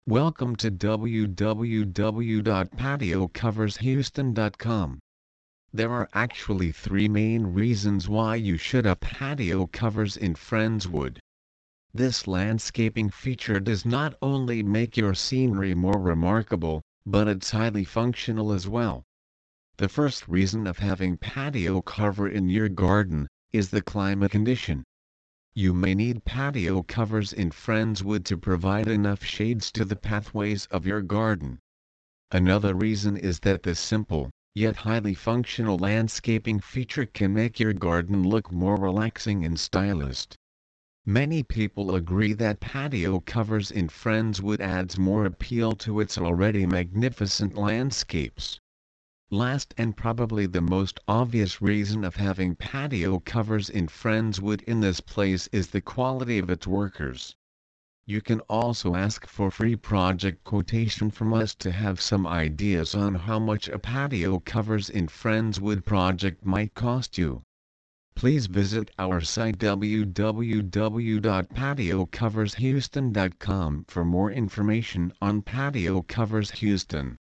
Welcome to www.patiocovershouston.com. There are actually three main reasons why you should have patio covers in Friendswood. This landscaping feature does not only make your scenery more remarkable, but it's highly functional as well. The first reason of having patio cover in your garden is the climate condition. You may need patio covers in Friendswood to provide enough shades to the pathways of your garden. Another reason is that the simple, yet highly functional landscaping feature can make your garden look more relaxing and stylish. Many people agree that patio covers in Friendswood adds more appeal to its already magnificent landscapes. Last and probably the most obvious reason of having patio covers in Friendswood in this place is the quality of its workers. You can also ask for free project quotation from us to have some ideas on how much a patio covers in Friendswood project might cost you. Please visit our site www.patiocovershouston.com for more information on Patio Covers Houston.